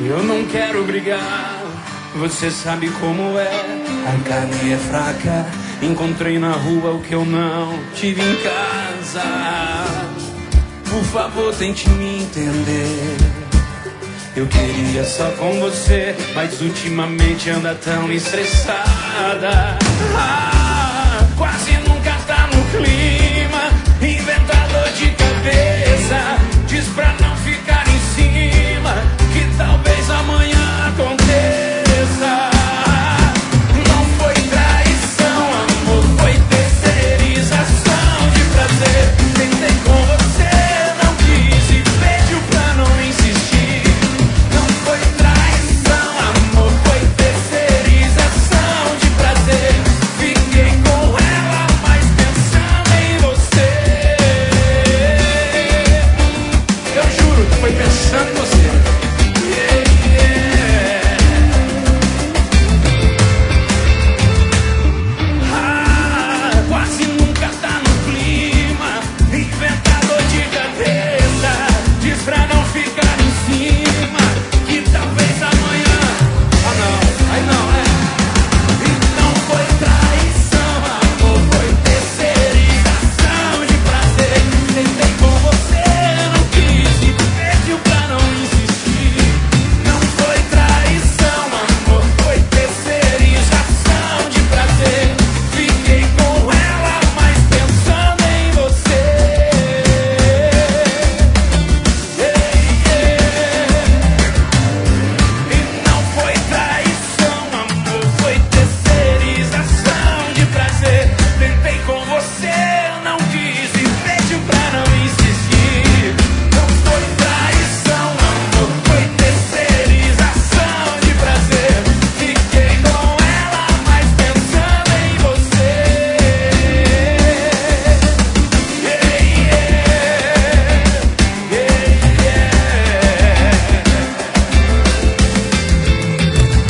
Eu não quero brigar, você sabe como é. A carne é fraca, encontrei na rua o que eu não tive em casa. Por favor, tente me entender. Eu queria só com você, mas ultimamente anda tão estressada. Quase nunca tá no clima, inventa dor de cabeça. Diz pra não ficar em cima, que talvez amanhã aconteça. Não foi traição, amor, foi terceirização de prazer. Tentei com você, não quis e pediu pra não insistir. Não foi traição, amor, foi terceirização de prazer. Fiquei com ela, mas pensando em você. Eu juro que foi pensando em você. Quase nunca tá no clima, inventador de cabeça. Diz pra não ficar em cima, que talvez amanhã. Ah não, aí não, é. E não foi traição, amor, foi terceirização de prazer. Tentei com você, não quis e pediu pra não insistir. Não foi traição, amor, foi terceirização de prazer. Fiquei com ela, mas pensando em você. E não foi traição, amor, foi terceirização de prazer. Tentei com você, não quis e pediu pra não insistir. Não foi traição, amor, foi terceirização de prazer. Fiquei com ela, mas pensando em você.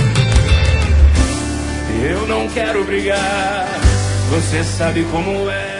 Eu não quero brigar, você sabe como é.